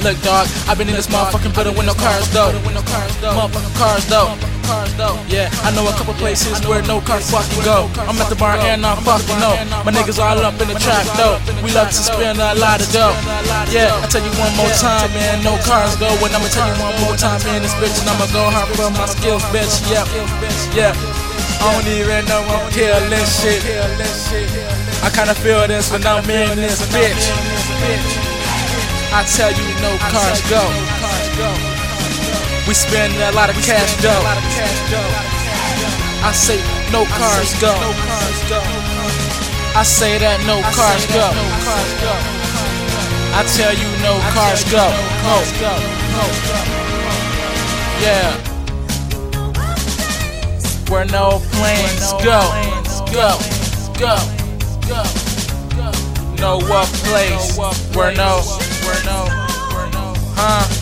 Look, dog, I've been in this motherfucking building with no cars though. Motherfucking cars though. Yeah, I know a couple places where no cars fucking go. I'm at the bar and I fucking know. My niggas all up in the trap though. We love to spend a lot of dough. Yeah, I tell you one more time, man, no cars go. And I'ma tell you one more time, man, this bitch, and I'ma go hard for my skills, bitch. Yep, yeah. I don't even know I'm killing shit. I kinda feel this when I'm in this bitch. I tell you, no cars go. We spend a lot of cash though. I say no cars go. I say that no cars go. I tell you no cars go. Yeah. Where no planes go. No what place. Where no. Huh?